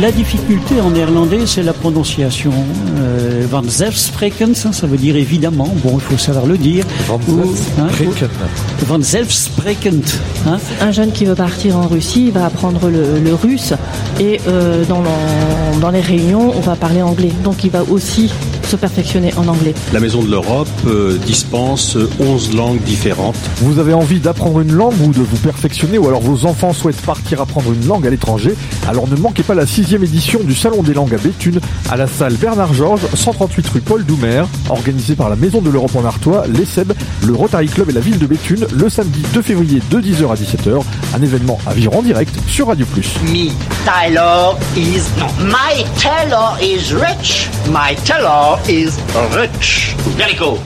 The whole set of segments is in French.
La difficulté en néerlandais, c'est la prononciation. Vanzelfsprekend, ça veut dire évidemment. Bon, il faut savoir le dire. Vanzelfsprekend. Un jeune qui veut partir en Russie, il va apprendre le russe et dans les réunions, on va parler anglais. Donc il va aussi se perfectionner en anglais. La Maison de l'Europe dispense 11 langues différentes. Vous avez envie d'apprendre une langue ou de vous perfectionner, ou alors vos enfants souhaitent partir apprendre une langue à l'étranger, alors ne manquez pas la 6e édition du Salon des langues à Béthune à la salle Bernard Georges, 138 rue Paul Doumer, organisée par la Maison de l'Europe en Artois, l'ESSEB, le Rotary Club et la ville de Béthune, le samedi 2 février de 10h à 17h, un événement à vivre en direct sur Radio Plus. My Taylor is rich. My Taylor is rich. Very cool.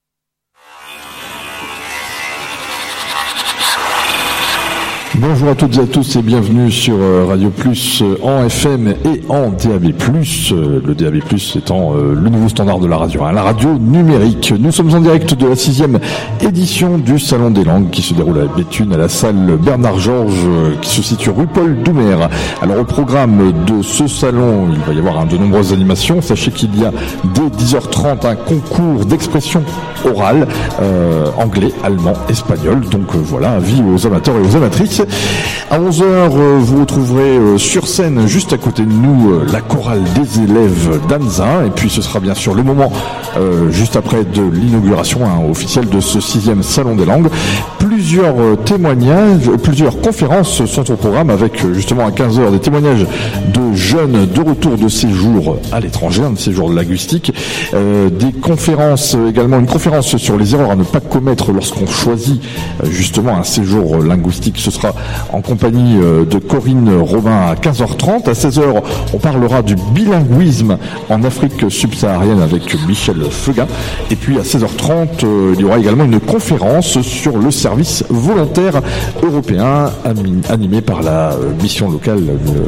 Bonjour à toutes et à tous et bienvenue sur Radio Plus en FM et en DAB+. Le DAB+ étant le nouveau standard de la radio, la radio numérique. Nous sommes en direct de la 6e édition du Salon des langues qui se déroule à Béthune à la salle Bernard Georges qui se situe rue Paul Doumer. Alors au programme de ce salon, il va y avoir de nombreuses animations. Sachez qu'il y a dès 10h30 un concours d'expression orale, anglais, allemand, espagnol. Donc voilà, avis aux amateurs et aux amatrices. À 11h, vous retrouverez sur scène, juste à côté de nous, la chorale des élèves d'Anzin. Et puis ce sera bien sûr le moment, juste après de l'inauguration officielle de ce 6e Salon des langues. Plusieurs témoignages, plusieurs conférences sont au programme avec justement à 15h des témoignages de jeunes de retour de séjour à l'étranger, un séjour linguistique. Des conférences, également une conférence sur les erreurs à ne pas commettre lorsqu'on choisit justement un séjour linguistique. Ce sera en compagnie de Corinne Robin à 15h30. À 16h, on parlera du bilinguisme en Afrique subsaharienne avec Michel Feuguin. Et puis à 16h30, il y aura également une conférence sur le service volontaire européen animé par la mission locale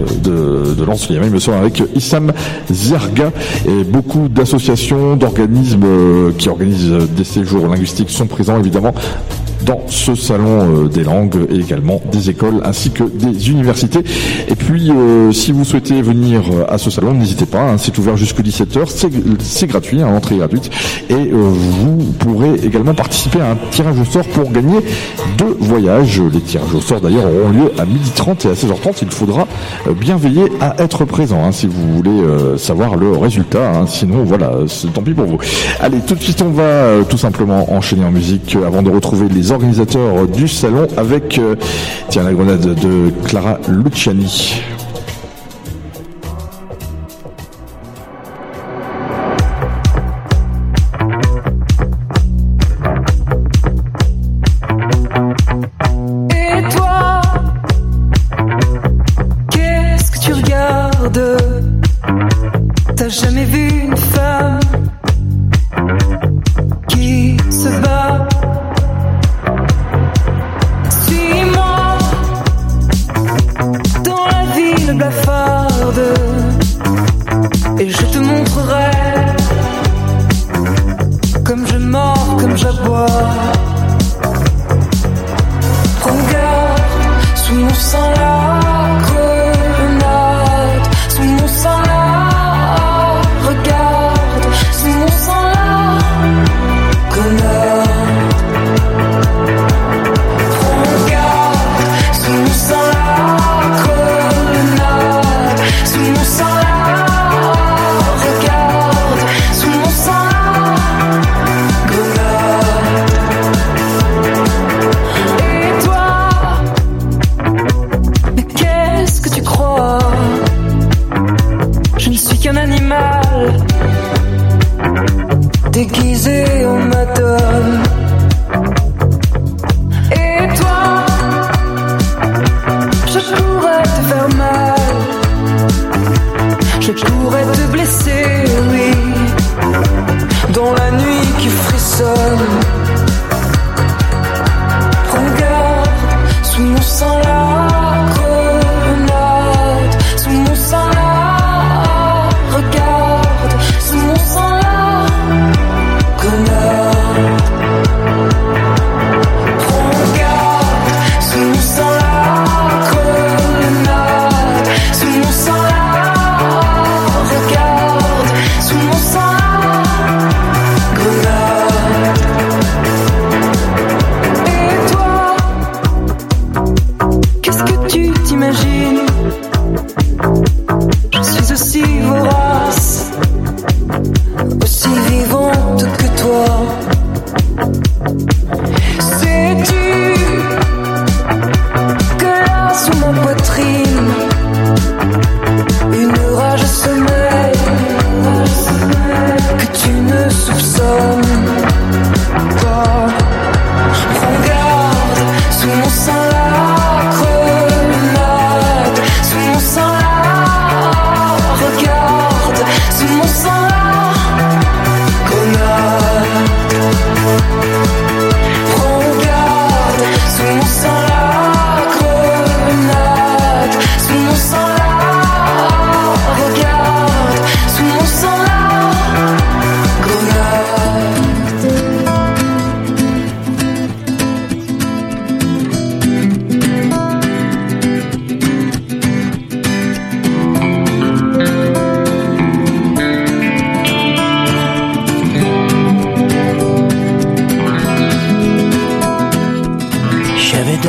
de Lens-Liévin, il me semble, avec Issam Zerga. Et beaucoup d'associations, d'organismes qui organisent des séjours linguistiques sont présents évidemment dans ce salon des langues et également des écoles ainsi que des universités. Et puis si vous souhaitez venir à ce salon, n'hésitez pas, c'est ouvert jusqu'à 17h, c'est gratuit, l'entrée est gratuite, et vous pourrez également participer à un tirage au sort pour gagner 2 voyages. Les tirages au sort d'ailleurs auront lieu à 12h30 et à 16h30. Il faudra bien veiller à être présent si vous voulez savoir le résultat, sinon voilà, c'est tant pis pour vous. Allez, tout de suite on va tout simplement enchaîner en musique avant de retrouver les organisateurs du salon avec la grenade de Clara Luciani. Et toi, qu'est-ce que tu regardes? T'as jamais vu une femme qui se bat? Blafarde, et je te montrerai comme je mords, comme j'aboie. Regarde, sous mon sang la grenade, sous mon sang la, regarde, sous mon sang la grenade. Regarde, sous mon sang la déguisé en madame. Et toi, je pourrais te faire mal, je pourrais te blesser, oui, dans la nuit qui frissonne. Regarde, sous mon sang la grenade, sous mon sang la, regarde, sous mon sang la grenade. Regarde, sous mon sang la grenade, sous mon sang la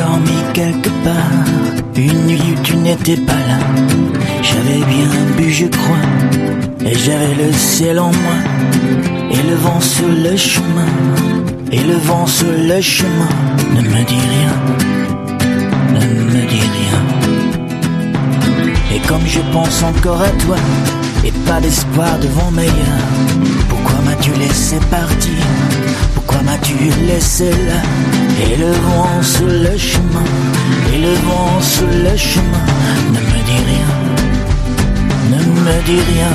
dormi quelque part, une nuit où tu n'étais pas là. J'avais bien bu, je crois, et j'avais le ciel en moi, et le vent sur le chemin, et le vent sur le chemin. Ne me dis rien, ne me dis rien. Et comme je pense encore à toi, et pas d'espoir devant meilleur, pourquoi m'as-tu laissé partir? Pourquoi m'as-tu laissé là? Et le vent sur le chemin, et le vent sur le chemin. Ne me dis rien, ne me dis rien.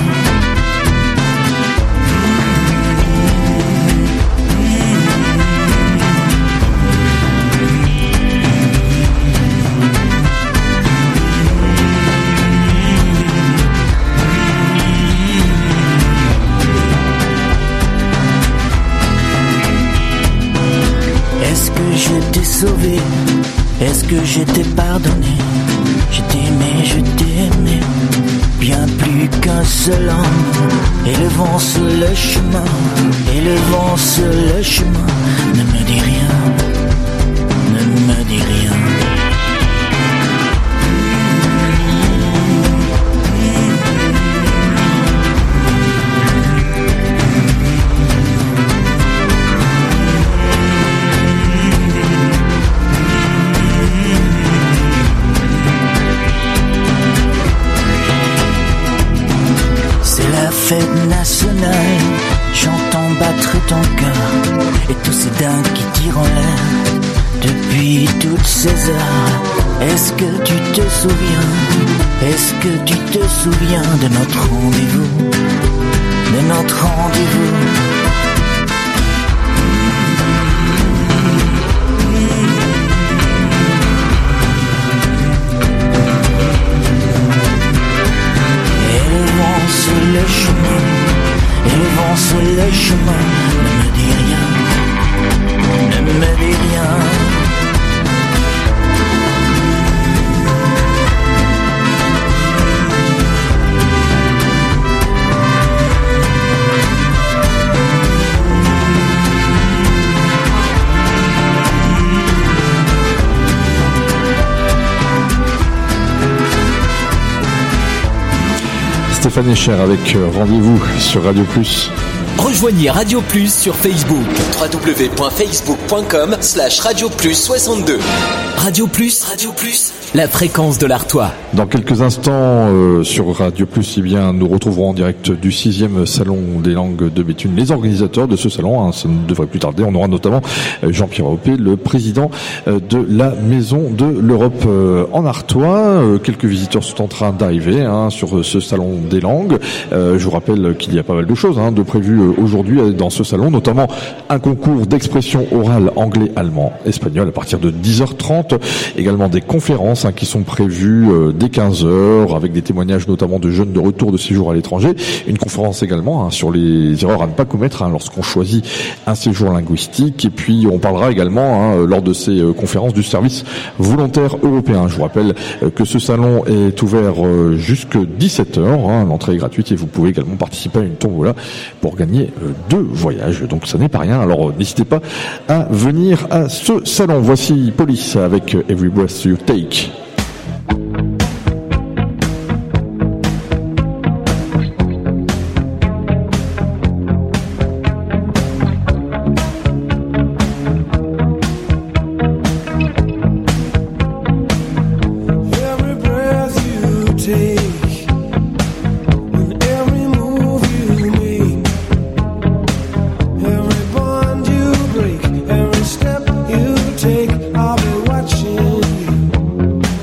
Est-ce que je t'ai sauvé? Est-ce que je t'ai pardonné? Je t'ai aimé, je t'ai aimé, bien plus qu'un seul homme. Et le vent sur le chemin, et le vent sur le chemin. Ne me dis rien, ne me dis rien. Fête nationale, j'entends battre ton cœur et tous ces dingues qui tirent en l'air depuis toutes ces heures. Est-ce que tu te souviens? Est-ce que tu te souviens de notre rendez-vous? De notre rendez-vous? Sur le chemin, et le vent sur le chemin. Ne me dis rien, ne me dis rien. Stéphane Echer avec Rendez-vous sur Radio Plus. Rejoignez Radio Plus sur Facebook. www.facebook.com/Radio Plus 62. Radio Plus, la fréquence de l'Artois. Dans quelques instants, sur Radio Plus, eh bien, nous retrouverons en direct du 6e Salon des langues de Béthune les organisateurs de ce salon. Ça ne devrait plus tarder. On aura notamment Jean-Pierre Hoppé, le président de la Maison de l'Europe en Artois. Quelques visiteurs sont en train d'arriver sur ce Salon des langues. Je vous rappelle qu'il y a pas mal de choses de prévues aujourd'hui dans ce salon, notamment un concours d'expression orale anglais, allemand, espagnol à partir de 10h30. Également des conférences qui sont prévues dès 15h avec des témoignages notamment de jeunes de retour de séjour à l'étranger. Une conférence également sur les erreurs à ne pas commettre lorsqu'on choisit un séjour linguistique. Et puis on parlera également lors de ces conférences du service volontaire européen. Je vous rappelle que ce salon est ouvert jusqu'à 17h. L'entrée est gratuite et vous pouvez également participer à une tombola pour gagner 2 voyages. Donc ça n'est pas rien. Alors n'hésitez pas à venir à ce salon. Voici Police avec Every Breath You Take. Every step you take, I'll be watching you.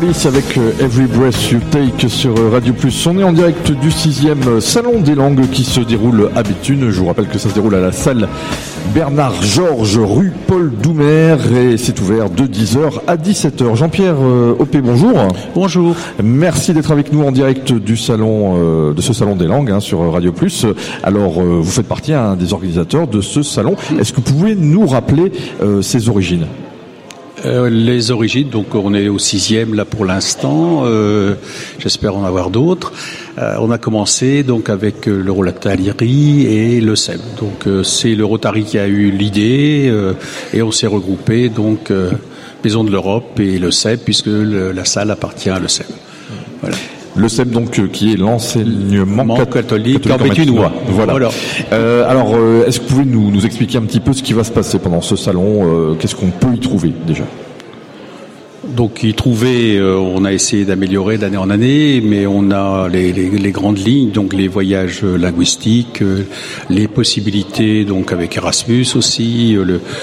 Alice avec Every Breath You Take sur Radio Plus. On est en direct du 6e Salon des Langues qui se déroule à Béthune. Je vous rappelle que ça se déroule à la salle Bernard Georges, rue Paul Doumer, et c'est ouvert de 10h à 17h. Jean-Pierre Opé, bonjour. Bonjour. Merci d'être avec nous en direct du salon, de ce Salon des Langues sur Radio Plus. Alors, vous faites partie des organisateurs de ce salon. Est-ce que vous pouvez nous rappeler ses origines ? Les origines, donc on est au 6e là pour l'instant, j'espère en avoir d'autres. On a commencé donc avec le Rotary et le SEB. Donc c'est le Rotary qui a eu l'idée et on s'est regroupé donc Maison de l'Europe et le SEB puisque la salle appartient à le SEB. Voilà. Le SEB donc qui est l'enseignement catholique en béthunois. Voilà. Alors, est-ce que vous pouvez nous expliquer un petit peu ce qui va se passer pendant ce salon ? Qu'est-ce qu'on peut y trouver déjà ? Donc y trouver, on a essayé d'améliorer d'année en année, mais on a les grandes lignes, donc les voyages linguistiques, les possibilités donc avec Erasmus aussi,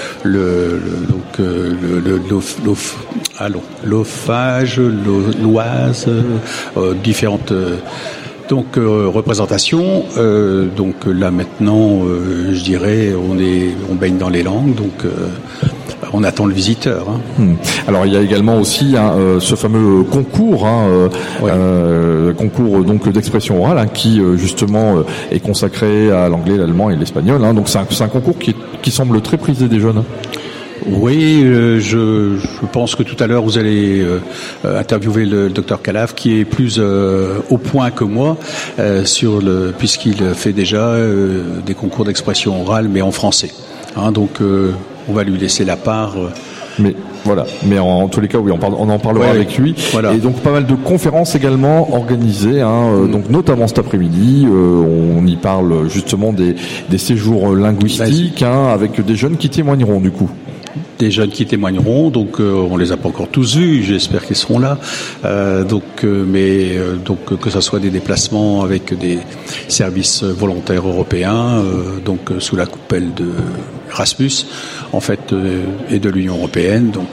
l'OFAGE, l'Oise, différentes représentations. Donc là maintenant, je dirais, on baigne dans les langues, donc. On attend le visiteur. Alors il y a également aussi ce fameux concours, concours donc d'expression orale, qui justement est consacré à l'anglais, l'allemand et l'espagnol. Donc c'est un concours qui semble très prisé des jeunes. Oui, je pense que tout à l'heure vous allez interviewer le docteur Calaf qui est plus au point que moi puisqu'il fait déjà des concours d'expression orale mais en français. Donc on va lui laisser la part. Mais voilà. Mais en tous les cas, oui, on en parlera avec lui. Voilà. Et donc pas mal de conférences également organisées, donc notamment cet après-midi. On y parle justement des séjours linguistiques, avec des jeunes qui témoigneront du coup. Des jeunes qui témoigneront, donc on les a pas encore tous vus, j'espère qu'ils seront là. Donc que ça soit des déplacements avec des services volontaires européens, donc sous la coupelle de Erasmus, en fait, et de l'Union européenne. Donc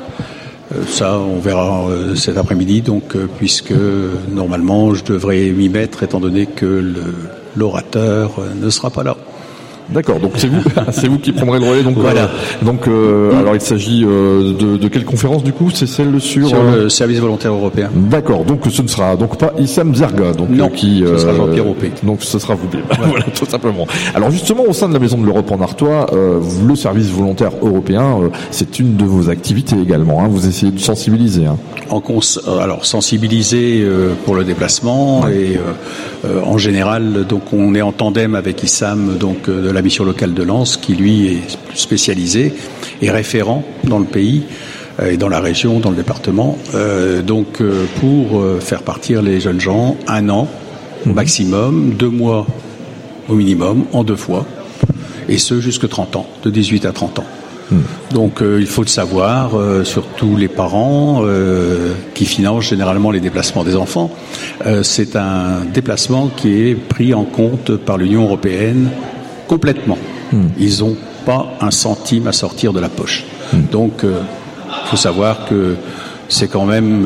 ça, on verra cet après-midi. Donc puisque normalement, je devrais m'y mettre, étant donné que l'orateur ne sera pas là. D'accord, donc c'est vous qui prendrez le relais. Donc voilà. Alors il s'agit de quelle conférence du coup ? C'est celle sur le service volontaire européen. D'accord, donc ce ne sera donc pas Issam Zerga, donc non, ce sera Jean-Pierre Opé. Donc ce sera vous. Voilà, tout simplement. Alors justement au sein de la Maison de l'Europe en Artois, le service volontaire européen, c'est une de vos activités également. Vous essayez de sensibiliser. Alors sensibiliser pour le déplacement et en général, donc on est en tandem avec Issam, donc de la mission locale de Lens, qui lui est spécialisé et référent dans le pays et dans la région, dans le département, pour faire partir les jeunes gens 1 an au maximum, 2 mois au minimum, en 2 fois, et ce jusque 30 ans, de 18 à 30 ans. Donc il faut le savoir, surtout les parents qui financent généralement les déplacements des enfants. C'est un déplacement qui est pris en compte par l'Union européenne complètement. Ils n'ont pas un centime à sortir de la poche. Donc il faut savoir que c'est quand même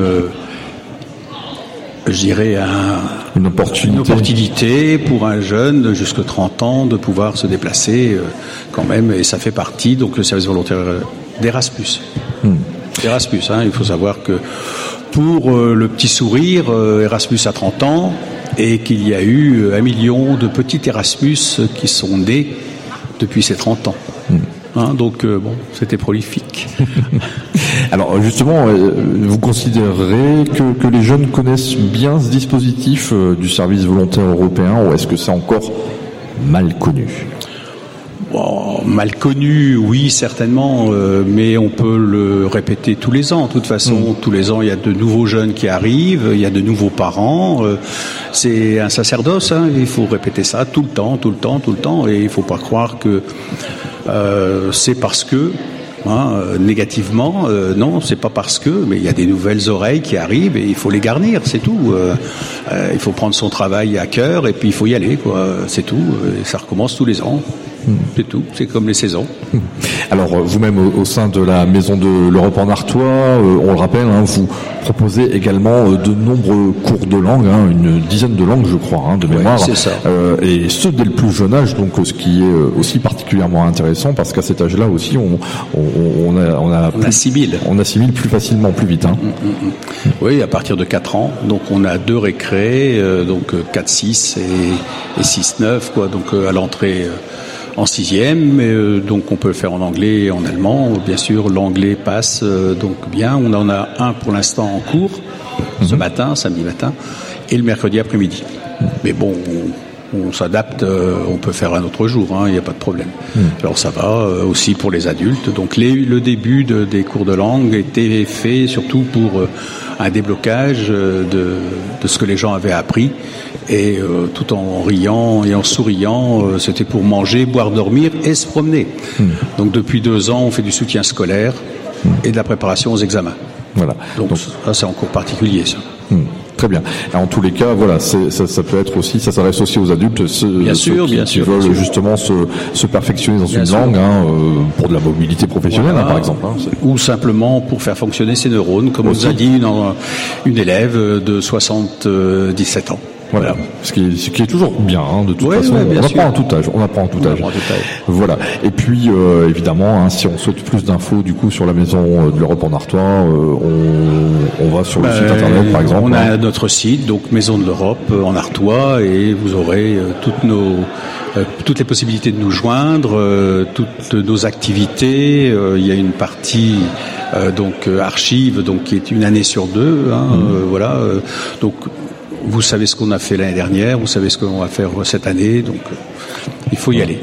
je dirais une opportunité pour un jeune jusqu'à 30 ans de pouvoir se déplacer quand même, et ça fait partie donc le service volontaire d'Erasmus. Erasmus, il faut savoir que pour le petit sourire, Erasmus a 30 ans et qu'il y a eu 1 million de petits Erasmus qui sont nés depuis ces 30 ans. Donc c'était prolifique. Alors justement, vous considérez que les jeunes connaissent bien ce dispositif du service volontaire européen, ou est-ce que c'est encore mal connu ? Mal connu, oui, certainement, mais on peut le répéter tous les ans. De toute façon, tous les ans, il y a de nouveaux jeunes qui arrivent, il y a de nouveaux parents. C'est un sacerdoce, il faut répéter ça tout le temps, et il ne faut pas croire que c'est parce que, négativement, non, c'est pas parce que, mais il y a des nouvelles oreilles qui arrivent et il faut les garnir, c'est tout. Il faut prendre son travail à cœur et puis il faut y aller, c'est tout. Et ça recommence tous les ans. C'est tout. C'est comme les saisons. Alors vous-même au sein de la Maison de l'Europe en Artois, on le rappelle, vous proposez également de nombreux cours de langue, une dizaine de langues je crois, de mémoire. C'est ça. Et ce dès le plus jeune âge, donc ce qui est aussi particulièrement intéressant parce qu'à cet âge-là aussi on assimile plus facilement, plus vite. Oui, à partir de 4 ans. Donc on a 2 récrés, donc 4-6 et 6-9 quoi. Donc à l'entrée en 6e, donc on peut le faire en anglais et en allemand. Bien sûr, l'anglais passe donc bien. On en a un pour l'instant en cours ce matin, samedi matin, et le mercredi après-midi. Mais bon, on s'adapte. On peut faire un autre jour. Il n'y a pas de problème. Alors ça va aussi pour les adultes. Donc le début des cours de langue était fait surtout pour un déblocage de ce que les gens avaient appris. Et tout en riant et en souriant, c'était pour manger, boire, dormir et se promener. Donc depuis 2 ans, on fait du soutien scolaire et de la préparation aux examens. Voilà. Donc ça, c'est en cours particulier, ça. Très bien. Et en tous les cas, voilà, ça peut être aussi, ça s'adresse aussi aux adultes, ceux qui veulent justement se perfectionner dans une langue, pour de la mobilité professionnelle, par exemple. Ou simplement pour faire fonctionner ses neurones, comme nous a dit une élève de 77 ans. Voilà. Ce qui est toujours bien, de toute façon. On apprend à tout âge. Voilà. Et puis, évidemment, si on souhaite plus d'infos, du coup, sur la Maison de l'Europe en Artois, on va sur le site internet, par exemple. On a notre site, donc Maison de l'Europe en Artois, et vous aurez toutes les possibilités de nous joindre, toutes nos activités. Il y a une partie donc archive, donc qui est une année sur 2. Voilà. Donc vous savez ce qu'on a fait l'année dernière, vous savez ce qu'on va faire cette année, donc il faut y aller.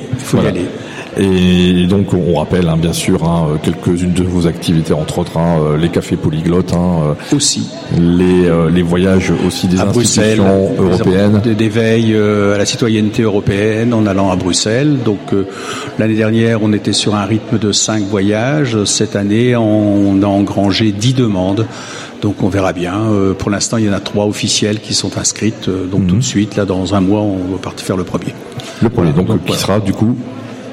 Et donc on rappelle bien sûr quelques-unes de vos activités, entre autres les cafés polyglottes, aussi les voyages aussi des institutions européennes, d'éveil à la citoyenneté européenne en allant à Bruxelles. Donc l'année dernière on était sur un rythme de 5 voyages, cette année on a engrangé 10 demandes. Donc on verra bien. Pour l'instant, il y en a 3 officielles qui sont inscrites. Donc tout de suite, là, dans un mois, on va partir faire le premier. Le premier, donc qui sera du coup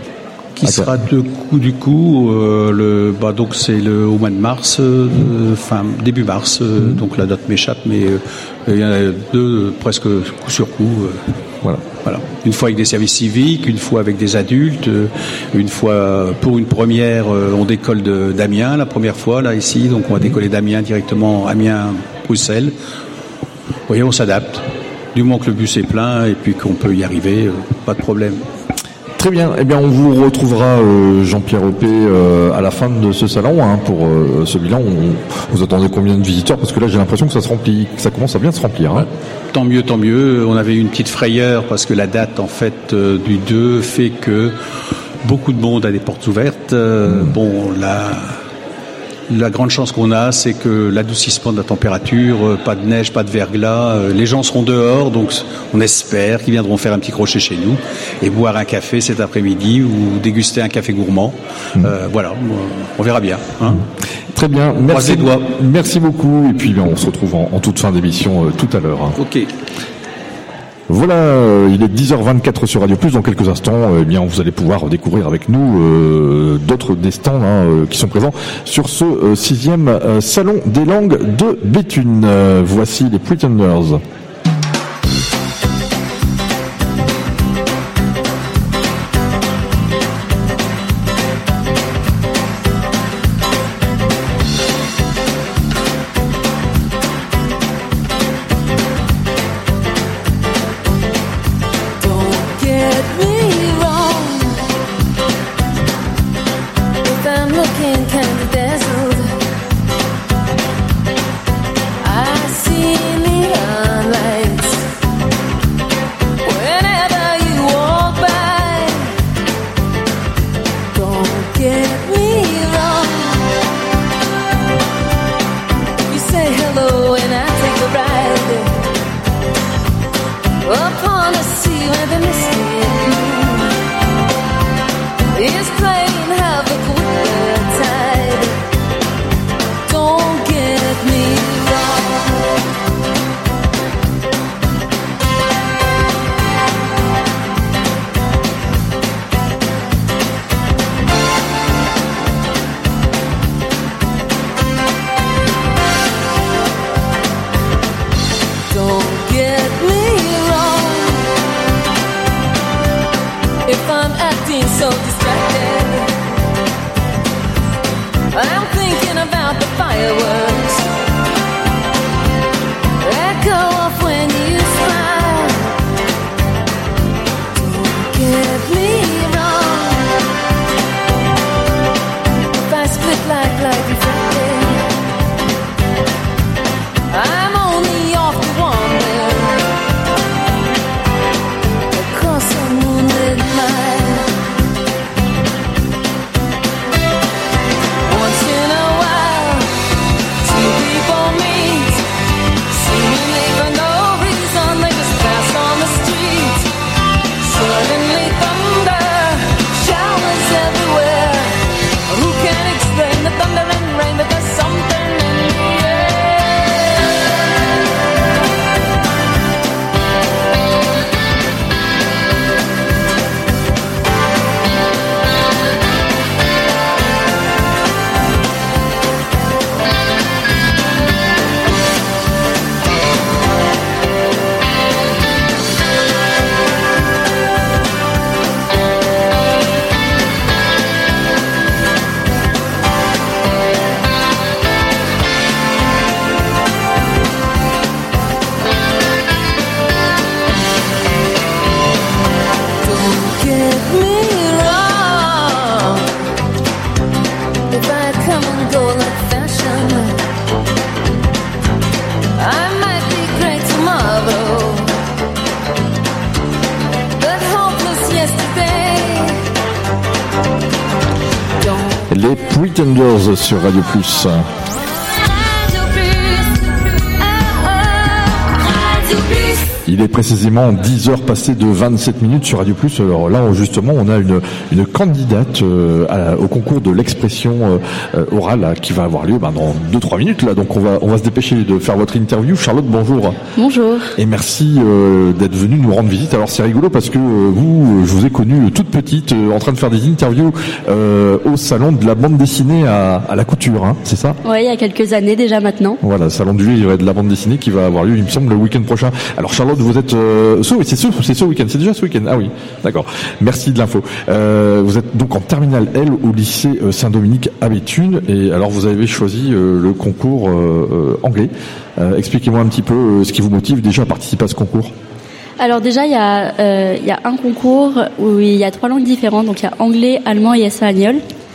donc c'est au mois de mars, début mars. Donc la date m'échappe, mais il y en a 2 presque coup sur coup. Voilà. Une fois avec des services civiques, une fois avec des adultes, une fois pour une première, on décolle d'Amiens la première fois là ici, donc on va décoller d'Amiens directement Amiens-Bruxelles. Vous voyez, on s'adapte. Du moment que le bus est plein et puis qu'on peut y arriver, pas de problème. Très bien. Eh bien, on vous retrouvera, Jean-Pierre Oppé, à la fin de ce salon, pour ce bilan. Vous attendez combien de visiteurs? Parce que là, j'ai l'impression que ça se remplit, que ça commence à bien se remplir. Tant mieux. On avait une petite frayeur parce que la date, en fait, du 2 fait que beaucoup de monde a des portes ouvertes. La grande chance qu'on a, c'est que l'adoucissement de la température, pas de neige, pas de verglas, les gens seront dehors, donc on espère qu'ils viendront faire un petit crochet chez nous et boire un café cet après-midi ou déguster un café gourmand. Voilà, on verra bien. Très bien, merci beaucoup, et puis on se retrouve en toute fin d'émission tout à l'heure. Ok. Voilà, il est 10h24 sur Radio Plus. Dans quelques instants, vous allez pouvoir découvrir avec nous d'autres des stands qui sont présents sur ce 6e salon des langues de Béthune. Voici les Pretenders. me so distracted. I'm thinking about the fireworks. Echo off when you smile. Don't get me wrong. If I split like light reflected, I'm only off to wander across a moonlit mile. Once in a while, two people meet, seemingly for no reason. They just pass on the street. Suddenly thunder, showers everywhere. Who can explain the thunder and rain? But there's something in the air. Don't get me wrong. If I come and go like fashion, I might be great tomorrow, but hopeless yesterday. Don't Les Pretenders sur Radio Plus. Il est précisément 10h passées de 27 minutes sur Radio Plus. Alors là, justement, on a une candidate au concours de l'expression orale là, qui va avoir lieu dans 2-3 minutes. Là, donc on va se dépêcher de faire votre interview. Charlotte, bonjour. Bonjour. Et merci d'être venue nous rendre visite. Alors c'est rigolo parce que je vous ai connue toute petite en train de faire des interviews au salon de la bande dessinée à la couture, hein, c'est ça? Oui, il y a quelques années déjà maintenant. Voilà, salon du livre et de la bande dessinée qui va avoir lieu, il me semble, le week-end prochain. Alors Charlotte, vous êtes c'est ce week-end, c'est déjà ce week-end. Ah oui, d'accord. Merci de l'info. Vous êtes donc en terminale L au lycée Saint-Dominique à Béthune, et alors vous avez choisi le concours anglais. Expliquez-moi un petit peu ce qui vous motive déjà à participer à ce concours. Alors déjà, il y a un concours où il y a 3 langues différentes, donc il y a anglais, allemand et espagnol.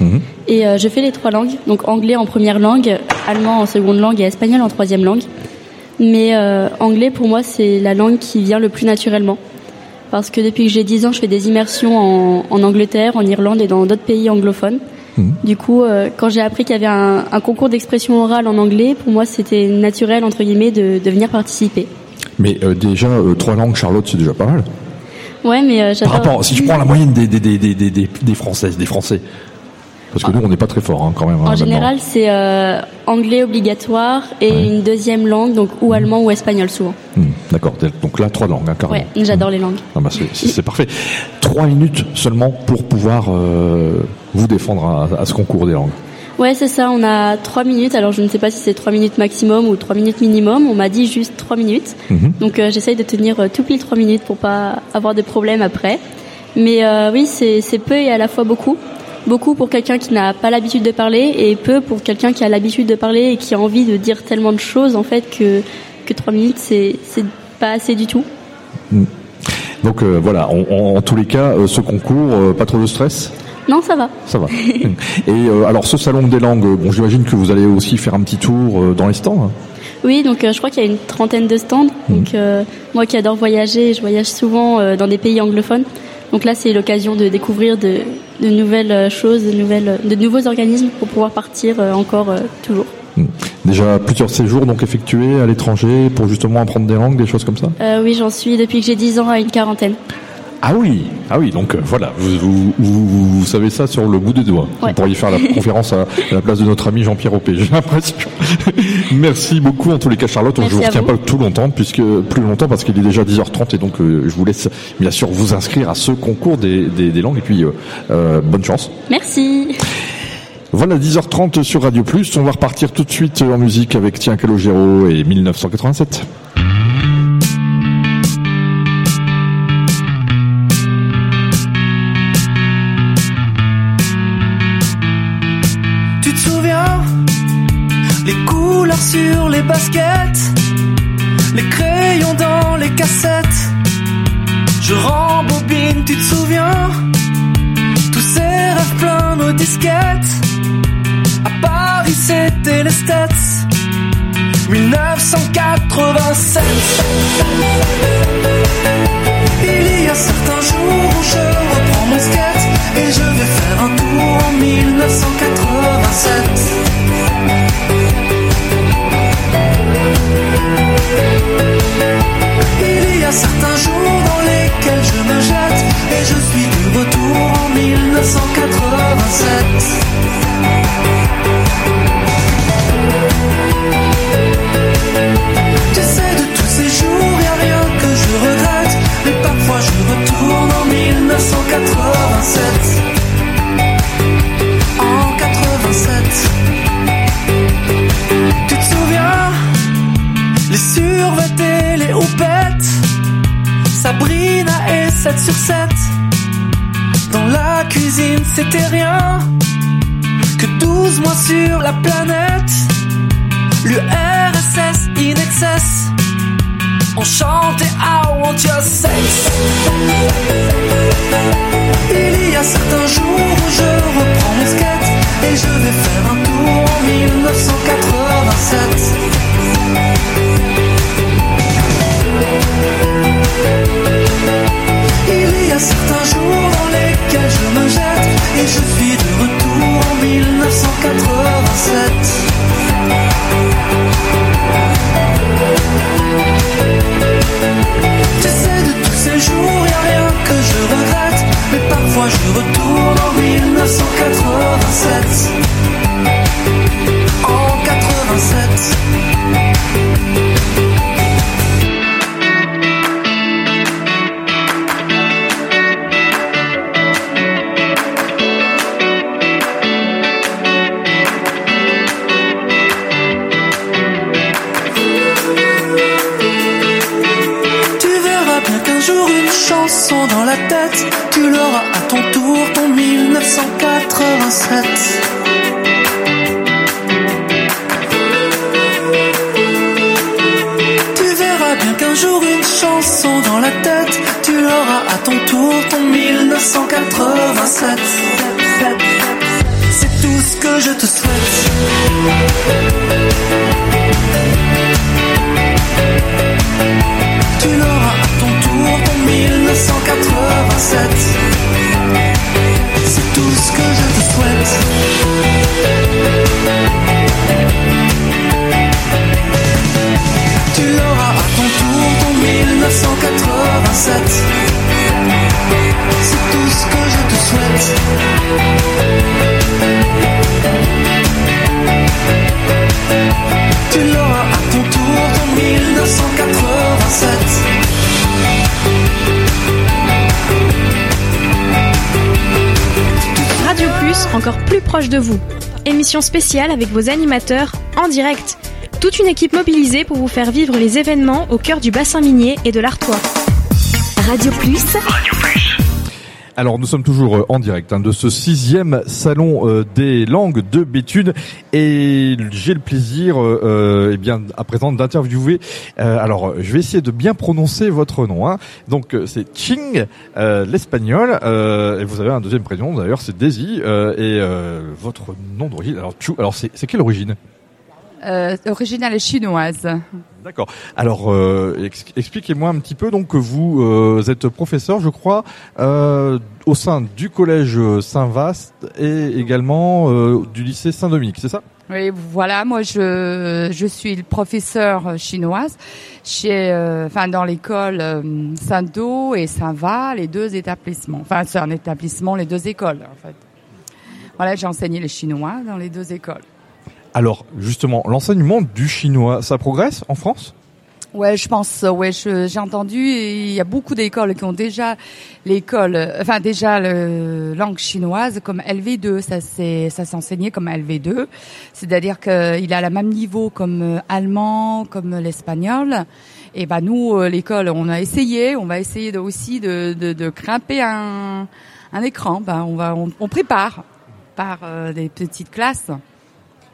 Et je fais les 3 langues, donc anglais en première langue, allemand en seconde langue et espagnol en troisième langue. Mais anglais, pour moi, c'est la langue qui vient le plus naturellement. Parce que depuis que j'ai 10 ans, je fais des immersions en Angleterre, en Irlande et dans d'autres pays anglophones. Du coup, quand j'ai appris qu'il y avait un concours d'expression orale en anglais, pour moi, c'était naturel, entre guillemets, de venir participer. Mais déjà, 3 langues, Charlotte, c'est déjà pas mal. Ouais, mais j'adore... Par rapport, si je prends la moyenne des Françaises, des Français... Parce que nous, on n'est pas très fort, hein, quand même. En général, c'est anglais obligatoire et une deuxième langue, donc ou allemand ou espagnol souvent. D'accord. Donc là, 3 langues, hein, carrément. Ouais, j'adore les langues. Ah bah c'est parfait. 3 minutes seulement pour pouvoir vous défendre à ce concours des langues. Ouais, c'est ça. On a 3 minutes. Alors, je ne sais pas si c'est 3 minutes maximum ou 3 minutes minimum. On m'a dit juste 3 minutes. Donc, j'essaye de tenir tout pile 3 minutes pour pas avoir de problème après. Mais oui, c'est peu et à la fois beaucoup. Beaucoup pour quelqu'un qui n'a pas l'habitude de parler et peu pour quelqu'un qui a l'habitude de parler et qui a envie de dire tellement de choses en fait que 3 minutes c'est pas assez du tout. Donc voilà, en tous les cas, ce concours, pas trop de stress? Non, ça va. Ça va. Et alors ce salon des langues, bon, j'imagine que vous allez aussi faire un petit tour dans les stands. Oui, donc je crois qu'il y a une 30aine de stands. Donc moi qui adore voyager, je voyage souvent dans des pays anglophones. Donc là, c'est l'occasion de découvrir de nouvelles choses, de nouveaux organismes pour pouvoir partir encore toujours. Déjà plusieurs séjours donc effectués à l'étranger pour justement apprendre des langues, des choses comme ça? Oui, j'en suis depuis que j'ai 10 ans à une 40aine. Ah oui, donc voilà, vous savez ça sur le bout des doigts. Ouais. Vous pourriez faire la conférence à la place de notre ami Jean-Pierre Opé, j'ai l'impression. Merci beaucoup en tous les cas, Charlotte. Je vous retiens pas plus longtemps parce qu'il est déjà 10h30 et donc je vous laisse bien sûr vous inscrire à ce concours des langues et puis bonne chance. Merci. Voilà, 10h30 sur Radio Plus. On va repartir tout de suite en musique avec Tiens Calogero et 1987. sur les baskets, les crayons dans les cassettes. Je rembobine, tu te souviens? Tous ces rêves pleins nos disquettes. À Paris c'était les States, 1987. Il y a certains jours où je reprends mon skate et je vais faire un tour en 1987. Il y a certains jours dans lesquels je me jette et je suis de retour en 1987. Tu sais, de tous ces jours, y a rien que je regrette, mais parfois je retourne en 1987. En 87. Tu te souviens? Les survêtés, les houpettes, Sabrina et 7 sur 7. Dans la cuisine c'était rien que 12 mois sur la planète. L'URSS in excess, on chantait I want your sex. Il y a certains jours où je reprends mon skate et je vais faire un tour en 1987. Il y a certains jours dans lesquels je me jette et je suis de retour en 1987. Tu sais, de tous ces jours, y a rien que je regrette, mais parfois je retourne en 1987. En 87. Chanson dans la tête, tu l'auras à ton tour, ton 1987. Tu verras bien qu'un jour une chanson dans la tête, tu l'auras à ton tour, ton 1987. C'est tout ce que je te souhaite. Tu l'auras à ton tour, ton 1987. C'est tout ce que je te souhaite. Tu l'auras à ton tour, ton 1987. C'est tout ce que je te souhaite. Tu l'auras à ton tour, ton 1987. Radio Plus, encore plus proche de vous. Émission spéciale avec vos animateurs en direct. Toute une équipe mobilisée pour vous faire vivre les événements au cœur du bassin minier et de l'Artois. Radio Plus. Radio Plus. Alors nous sommes toujours en direct de ce 6e salon des langues de Béthune et j'ai le plaisir à présent d'interviewer. Alors je vais essayer de bien prononcer votre nom. Donc c'est Ching, l'espagnol. Et vous avez un deuxième prénom d'ailleurs, c'est Daisy. Votre nom d'origine. Alors c'est quelle origine? Origine elle est chinoise. D'accord. Alors, expliquez-moi un petit peu. Donc, vous êtes professeur, je crois, au sein du collège Saint-Vaast et également du lycée Saint-Dominique, c'est ça? Oui, voilà. Moi, je suis professeure chinoise dans l'école Saint-Do et Saint-Va, les deux établissements. Enfin, c'est un établissement, les deux écoles, en fait. Voilà, j'ai enseigné le chinois dans les deux écoles. Alors, justement, l'enseignement du chinois, ça progresse en France? Ouais, je pense, j'ai entendu, il y a beaucoup d'écoles qui ont déjà la langue chinoise comme LV2, ça s'est enseigné comme LV2, c'est-à-dire qu'il a le même niveau comme allemand, comme l'espagnol. Et nous, l'école, on va essayer aussi de grimper un écran. On prépare par des petites classes.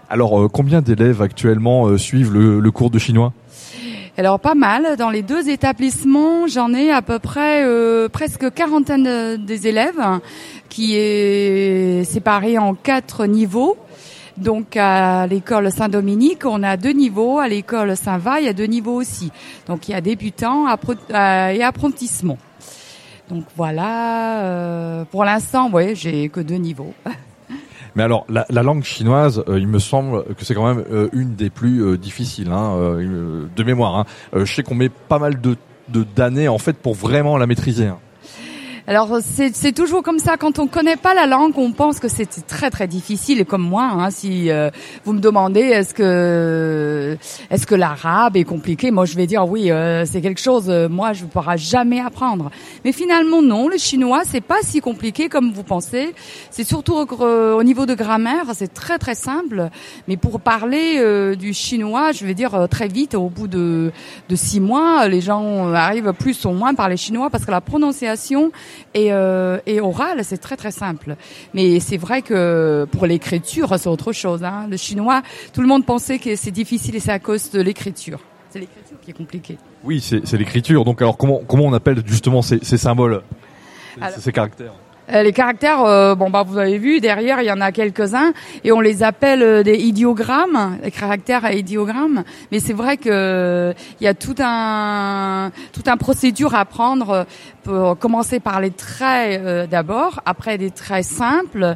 Alors, combien d'élèves actuellement suivent le cours de chinois ? Alors pas mal. Dans les 2 établissements, j'en ai à peu près presque quarantaine des élèves, qui est séparé en 4 niveaux. Donc à l'école Saint-Dominique, on a 2 niveaux. À l'école Saint-Va, il y a 2 niveaux aussi. Donc il y a débutants et apprentissement. Donc voilà. Pour l'instant, ouais, j'ai que 2 niveaux. Mais alors, la langue chinoise, il me semble que c'est quand même une des plus difficiles, de mémoire. Je sais qu'on met pas mal d'années en fait pour vraiment la maîtriser. Alors c'est toujours comme ça, quand on connaît pas la langue, on pense que c'est très très difficile. Et comme moi, si vous me demandez est-ce que l'arabe est compliqué, moi je vais dire oui, c'est quelque chose moi je ne pourrai jamais apprendre. Mais finalement non, le chinois c'est pas si compliqué comme vous pensez. C'est surtout au niveau de grammaire, c'est très très simple. Mais pour parler du chinois, je vais dire très vite, au bout de 6 mois, les gens arrivent plus ou moins à parler chinois parce que la prononciation et oral, c'est très très simple. Mais c'est vrai que pour l'écriture, c'est autre chose. Le chinois, tout le monde pensait que c'est difficile et c'est à cause de l'écriture. C'est l'écriture qui est compliquée. Oui, c'est l'écriture. Donc alors comment on appelle justement ces symboles, ces caractères ? Les caractères, vous avez vu, derrière, il y en a quelques-uns, et on les appelle des idéogrammes, les caractères à idéogrammes. Mais c'est vrai que il y a tout un procédure à apprendre. Pour commencer par les traits d'abord, après des traits simples,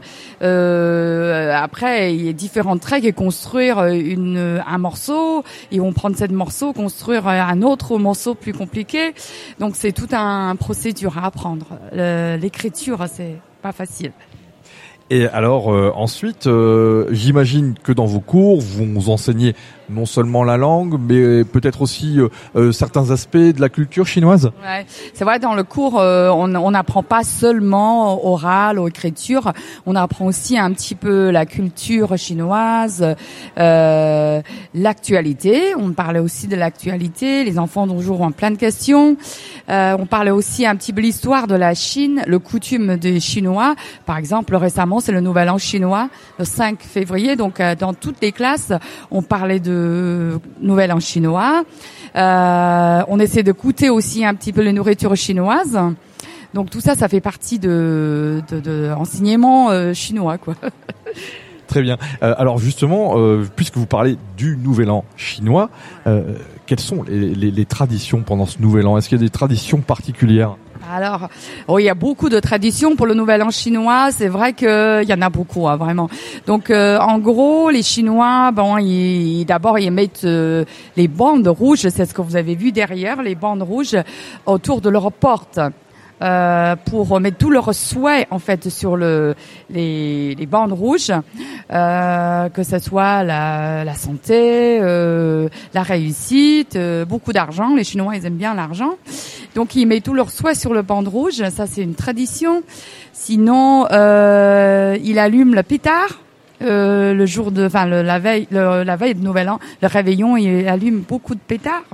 après il y a différents traits qui construire un morceau, ils vont prendre ce morceau, construire un autre morceau plus compliqué. Donc c'est tout un procédure à apprendre. L'écriture, c'est pas facile. Et alors ensuite, j'imagine que dans vos cours, vous enseignez non seulement la langue, mais peut-être aussi certains aspects de la culture chinoise. Ouais, c'est vrai. Dans le cours, on n'apprend pas seulement oral ou écriture. On apprend aussi un petit peu la culture chinoise, l'actualité. On parlait aussi de l'actualité. Les enfants toujours ont plein de questions. On parlait aussi un petit peu l'histoire de la Chine, le coutume des Chinois. Par exemple, récemment, c'est le Nouvel An chinois, le 5 février. Donc, dans toutes les classes, on parlait de Nouvel An chinois. On essaie de goûter aussi un petit peu les nourritures chinoises. Donc tout ça, ça fait partie de enseignement chinois, quoi. Très bien. Alors justement, puisque vous parlez du Nouvel An chinois, quelles sont les traditions pendant ce Nouvel An ? Est-ce qu'il y a des traditions particulières ? Alors, il y a beaucoup de traditions pour le Nouvel An chinois. C'est vrai qu'il y en a beaucoup, vraiment. Donc, en gros, les Chinois, d'abord, ils mettent les bandes rouges. C'est ce que vous avez vu derrière, les bandes rouges autour de leur porte. Pour mettre tous leurs souhaits en fait sur les bandes rouges, que ce soit la santé, la réussite, beaucoup d'argent. Les Chinois ils aiment bien l'argent, donc ils mettent tous leurs souhaits sur le bande rouge. Ça c'est une tradition. Sinon, ils allument le pétard. Le jour la veille de Nouvel An, le réveillon, il allume beaucoup de pétards.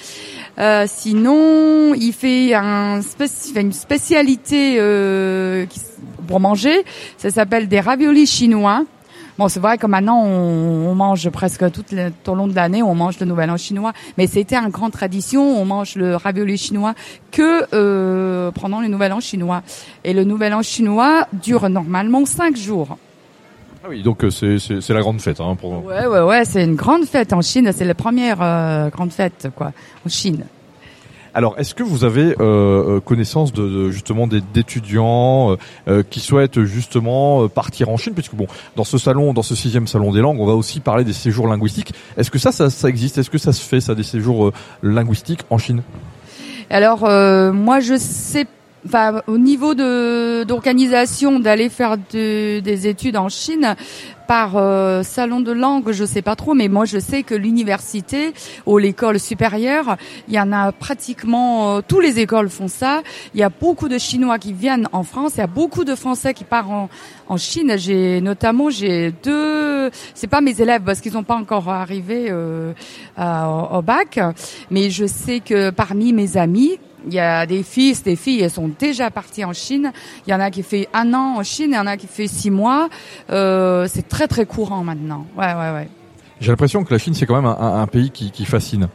Sinon, il fait une spécialité pour manger. Ça s'appelle des raviolis chinois. Bon, c'est vrai que maintenant on mange presque tout au long de l'année, on mange le Nouvel An chinois. Mais c'était une grande tradition. On mange le ravioli chinois que pendant le Nouvel An chinois. Et le Nouvel An chinois dure normalement 5 jours. Ah oui, donc c'est la grande fête, pour. Ouais, c'est une grande fête en Chine. C'est la première grande fête, quoi, en Chine. Alors, est-ce que vous avez connaissance justement d'étudiants qui souhaitent justement partir en Chine, puisque dans ce 6e salon des langues, on va aussi parler des séjours linguistiques. Est-ce que ça existe ? Est-ce que ça se fait, ça, des séjours linguistiques en Chine ? Alors, moi, je sais. Au niveau d'organisation d'aller faire des études en Chine par salon de langue, je sais pas trop, mais moi je sais que l'université ou l'école supérieure, il y en a pratiquement tous les écoles font ça. Il y a beaucoup de Chinois qui viennent en France, il y a beaucoup de Français qui partent en Chine. J'ai deux, c'est pas mes élèves parce qu'ils n'ont pas encore arrivé au bac, mais je sais que parmi mes amis, Il y a des fils, des filles, elles sont déjà parties en Chine. Il y en a qui fait 1 an en Chine, il y en a qui fait 6 mois. C'est très très courant maintenant. Ouais. J'ai l'impression que la Chine, c'est quand même un pays qui fascine.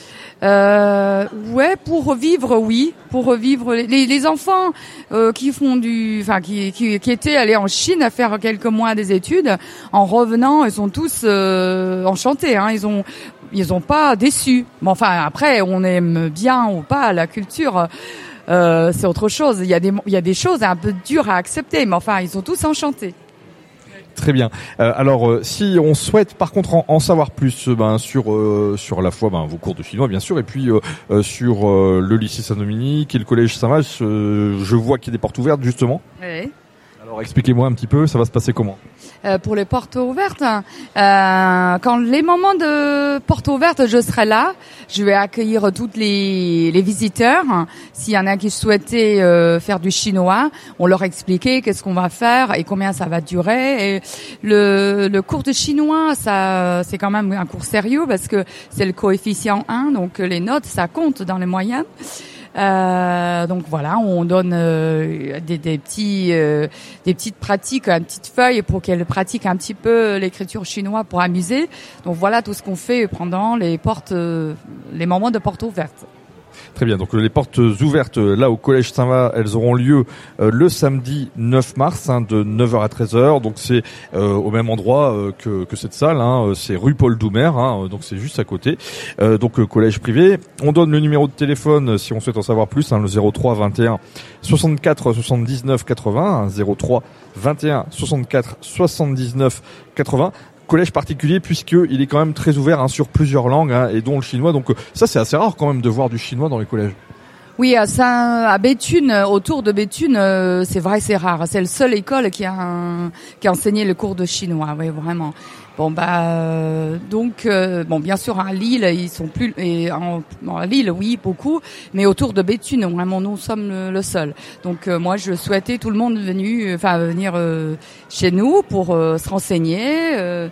Ouais, pour revivre, oui, pour revivre les enfants qui font qui étaient allés en Chine à faire quelques mois des études, en revenant, ils sont tous enchantés. Hein, ils ont pas déçu. Mais enfin, après, on aime bien ou pas la culture. C'est autre chose. Il y a des choses un peu dures à accepter, mais enfin, ils sont tous enchantés. Très bien. Alors, si on souhaite par contre en savoir plus sur à la fois vos cours de chinois bien sûr, et puis sur le lycée Saint-Dominique et le collège Saint-Vache, je vois qu'il y a des portes ouvertes justement. Oui. Alors expliquez-moi un petit peu, ça va se passer comment ? Pour les portes ouvertes, quand les moments de portes ouvertes, je serai là. Je vais accueillir toutes les visiteurs. S'il y en a qui souhaitaient faire du chinois, on leur expliquait qu'est-ce qu'on va faire et combien ça va durer. Et le cours de chinois, ça c'est quand même un cours sérieux parce que c'est le coefficient 1, donc les notes ça compte dans les moyennes. Donc voilà, on donne des petites pratiques, une petite feuille pour qu'elle pratique un petit peu l'écriture chinoise pour amuser. Donc voilà tout ce qu'on fait pendant les moments de portes ouvertes. Très bien, donc les portes ouvertes là au collège Saint-Va, elles auront lieu le samedi 9 mars de 9h à 13h, donc c'est au même endroit que cette salle, c'est rue Paul Doumer, donc c'est juste à côté, donc collège privé. On donne le numéro de téléphone si on souhaite en savoir plus, le 03 21 64 79 80, 03 21 64 79 80. Collège particulier puisqu'il est quand même très ouvert sur plusieurs langues et dont le chinois, donc ça c'est assez rare quand même de voir du chinois dans les collèges. Oui, à Béthune, autour de Béthune, c'est vrai, c'est rare. C'est la seule école qui a enseigné le cours de chinois, oui, vraiment. Bon donc bien sûr à Lille ils sont plus à Lille oui beaucoup, mais autour de Béthune vraiment nous sommes le seul. Donc moi je souhaitais tout le monde venir chez nous pour se renseigner,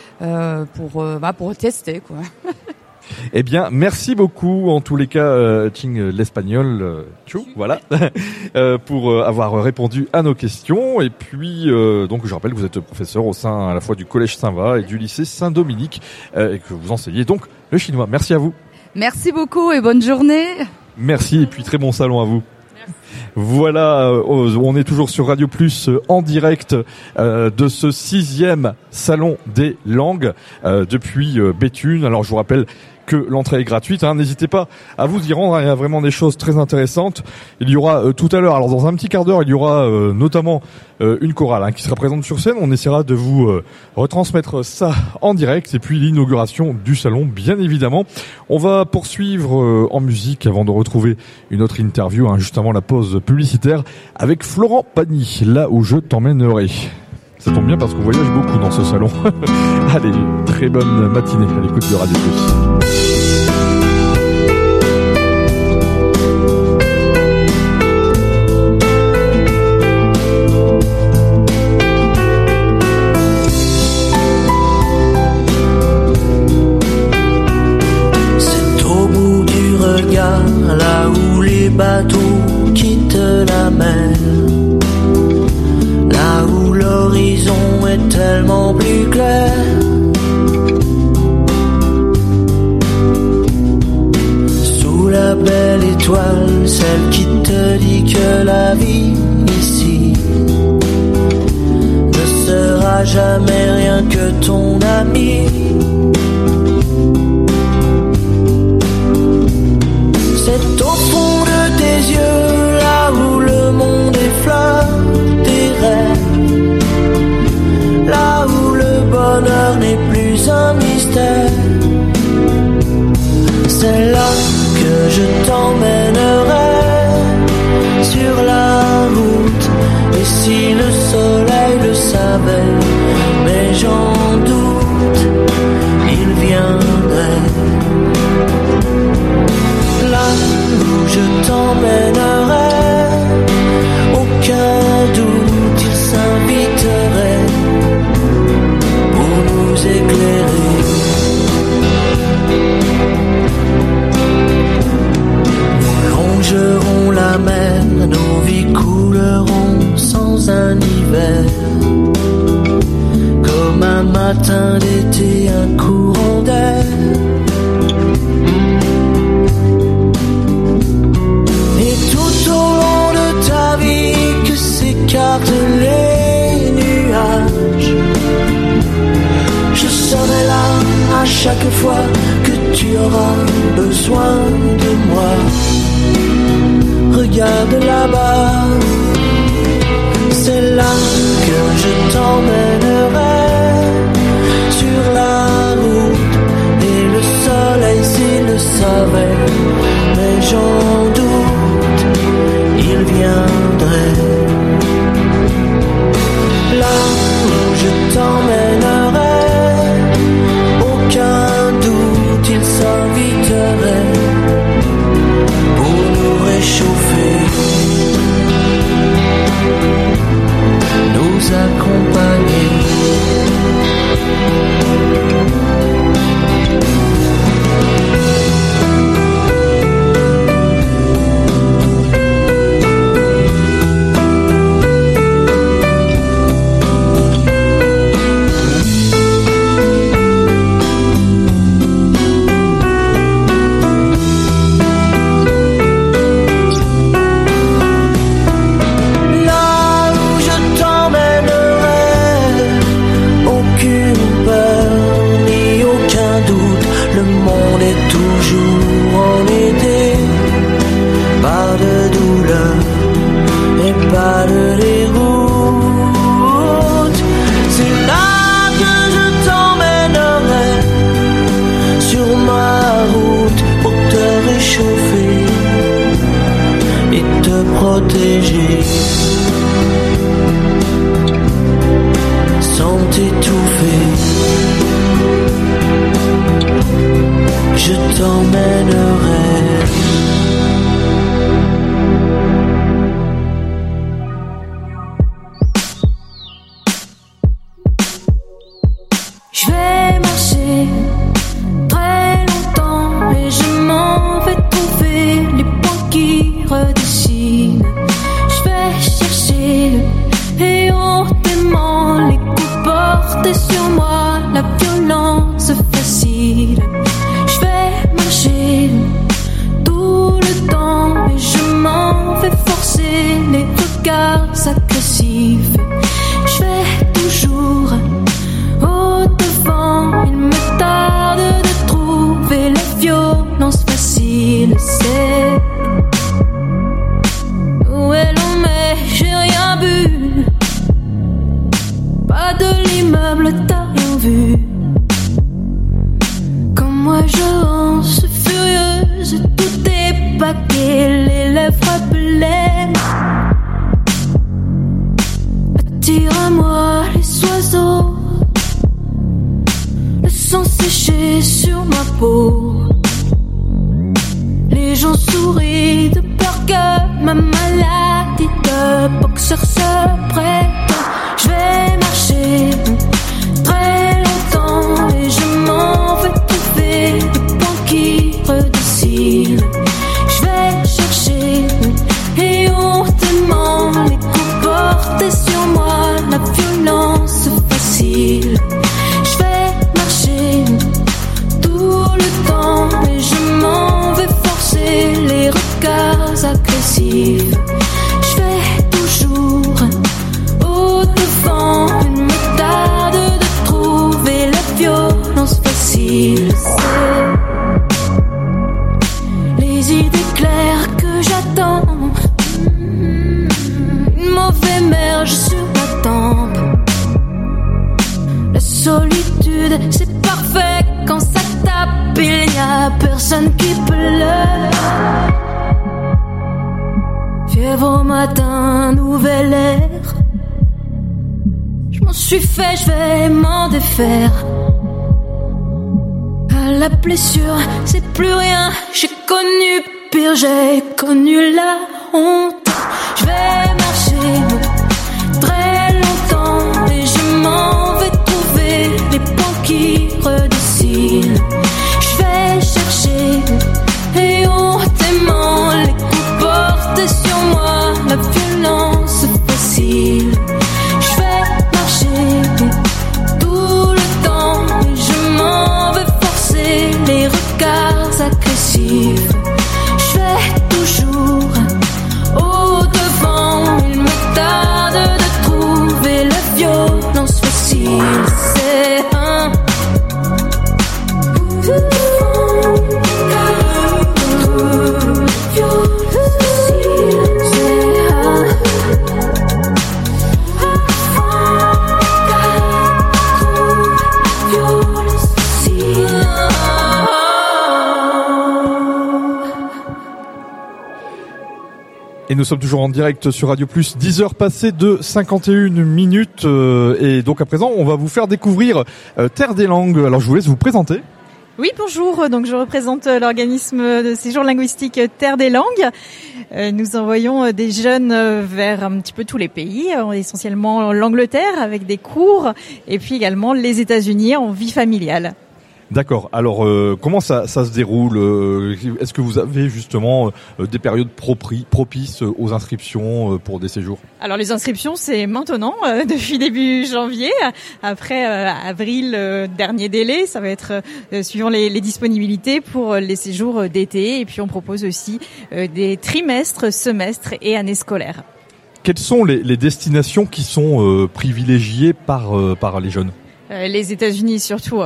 pour tester quoi. Eh bien, merci beaucoup en tous les cas, Ting l'espagnol, voilà, pour avoir répondu à nos questions. Et puis, donc, je rappelle que vous êtes professeur au sein à la fois du collège Saint-Va et du lycée Saint-Dominique, et que vous enseignez donc le chinois. Merci à vous. Merci beaucoup et bonne journée. Merci et puis très bon salon à vous. Voilà, on est toujours sur Radio Plus en direct de ce 6e salon des langues depuis Béthune. Alors je vous rappelle que l'entrée est gratuite, n'hésitez pas à vous y rendre, il y a vraiment des choses très intéressantes. Il y aura tout à l'heure, alors dans un petit quart d'heure, il y aura notamment une chorale qui sera présente sur scène. On essaiera de vous retransmettre ça en direct, et puis l'inauguration du salon bien évidemment. On va poursuivre en musique avant de retrouver une autre interview juste avant la pause publicitaire avec Florent Pagny, Là où je t'emmènerai. Ça tombe bien parce qu'on voyage beaucoup dans ce salon. Allez, très bonne matinée à l'écoute de Radio Plus. C'est au bout du regard, là où les bateaux quittent la mer, là où l'horizon est tellement plus clair. Sous la belle étoile, celle qui te dit que la vie ici ne sera jamais rien que ton ami. C'est au fond de tes yeux, là où le monde effleure tes rêves, là où le bonheur n'est plus un mystère. C'est là que je t'emmènerai sur la route. Et si le soleil le savait, mais j'en doute, matin d'été, un courant d'air. Et tout au long de ta vie que s'écartent les nuages, je serai là à chaque fois que tu auras besoin de moi. Regarde là-bas, c'est là que je t'emmènerai sur la route. Et le soleil s'il le savait, mais j'en doute, il viendrait. Là où je t'emmènerai, aucun doute, il s'inviterait pour nous réchauffer, nous accompagner. Protéger sans t'étouffer, je t'emmènerai. Je vais marcher très longtemps et je m'en vais trouver les points qui redessinent. Je vais chercher et hontément les coups portés sur moi, la violence facile. Je vais marcher tout le temps et je m'en vais forcer les regards agressifs. Je vais toujours au devant, il me tarde de trouver la violence facile. C'est où est l'on met, j'ai rien vu. Pas de l'immeuble, t'as rien vu. Comme moi je lance furieuse, tout est paquet, les lèvres pleines. Attire à moi les oiseaux, le sang séché sur ma peau. Les gens sourient de peur que ma maladie de boxeur se prête. Je vais marcher très longtemps et je m'en vais trouver les points qui redessinent. Je vais chercher et hontément les coups portés sur moi, la violence facile. Je vais marcher tout le temps et je m'en vais forcer les regards agressifs. Je vais toujours au devant, il me tarde de trouver la violence facile. C'est les idées claires que j'attends, une mauvaise merge sur ma tempe. La solitude, c'est parfait quand ça tape, il n'y a personne qui pleure. Fièvre au matin, nouvel air. Je m'en suis fait, je vais m'en défaire. À la blessure, c'est plus rien. J'ai connu pire, j'ai connu la honte. Je vais marcher très longtemps et je m'en vais trouver les points qui redessinent. Je vais chercher et hontément les coups portés sur moi, la violence facile. Je vais marcher tout le Et nous sommes toujours en direct sur Radio Plus, 10h passées de 51 minutes. Et donc à présent, on va vous faire découvrir Terre des Langues. Alors je vous laisse vous présenter. Oui, bonjour. Donc, je représente l'organisme de séjour linguistique Terre des Langues. Nous envoyons des jeunes vers un petit peu tous les pays, essentiellement l'Angleterre avec des cours, et puis également les États-Unis en vie familiale. D'accord. Alors, comment ça se déroule? Est-ce que vous avez justement des périodes propices aux inscriptions pour des séjours? Alors, les inscriptions, c'est maintenant, depuis début janvier. Après avril, dernier délai, ça va être suivant les disponibilités pour les séjours d'été. Et puis, on propose aussi des trimestres, semestres et années scolaires. Quelles sont les destinations qui sont privilégiées par les jeunes? Les États-Unis surtout.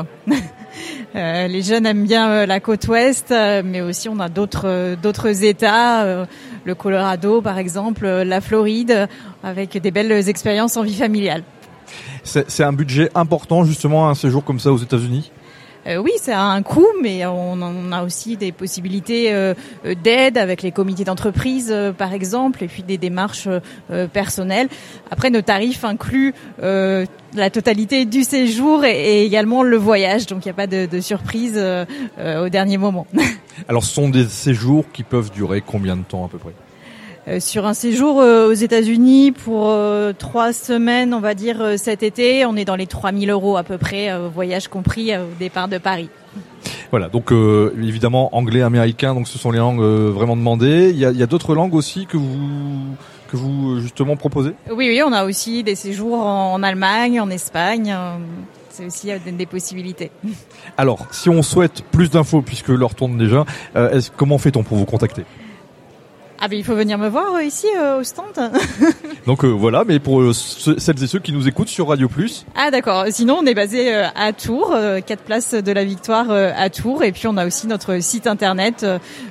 Les jeunes aiment bien la côte ouest, mais aussi on a d'autres États, le Colorado par exemple, la Floride, avec des belles expériences en vie familiale. C'est un budget important justement un séjour comme ça aux États-Unis? Oui, ça a un coût, mais on a aussi des possibilités d'aide avec les comités d'entreprise, par exemple, et puis des démarches personnelles. Après, nos tarifs incluent la totalité du séjour et également le voyage, donc il n'y a pas de surprise au dernier moment. Alors, ce sont des séjours qui peuvent durer combien de temps à peu près? Sur un séjour aux États-Unis pour 3 semaines, on va dire cet été, on est dans les 3 000 € à peu près, voyage compris au départ de Paris. Voilà, donc évidemment anglais, américain, donc ce sont les langues vraiment demandées. Il y a d'autres langues aussi que vous justement proposez? Oui, on a aussi des séjours en Allemagne, en Espagne. C'est aussi des possibilités. Alors, si on souhaite plus d'infos, puisque l'heure tourne déjà, comment fait-on pour vous contacter? Ah ben il faut venir me voir ici au stand. Donc voilà, mais pour celles et ceux qui nous écoutent sur Radio Plus. Ah d'accord, sinon on est basé à Tours, 4 places de la Victoire à Tours, et puis on a aussi notre site internet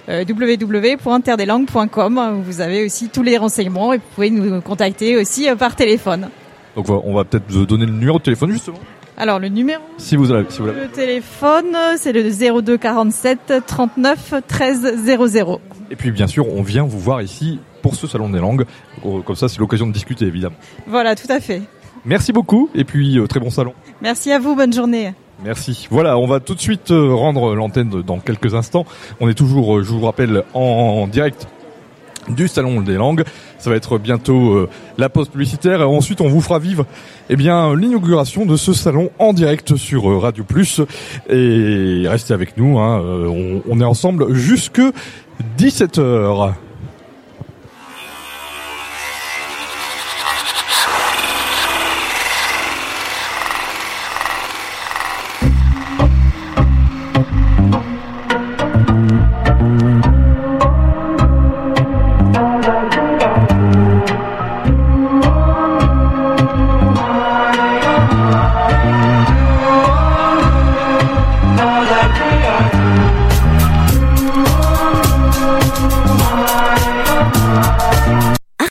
www.terredeslangues.com. Vous avez aussi tous les renseignements et vous pouvez nous contacter aussi par téléphone. Donc on va peut-être vous donner le numéro de téléphone justement. Alors le numéro le téléphone, c'est le 02 47 39 13 00. Et puis bien sûr, on vient vous voir ici pour ce salon des langues. Comme ça, c'est l'occasion de discuter évidemment. Voilà, tout à fait. Merci beaucoup et puis très bon salon. Merci à vous, bonne journée. Merci. Voilà, on va tout de suite rendre l'antenne dans quelques instants. On est toujours, je vous rappelle, en direct du salon des langues. Ça va être bientôt la pause publicitaire et ensuite on vous fera vivre l'inauguration de ce salon en direct sur Radio Plus. Et restez avec nous, on est ensemble jusque 17h.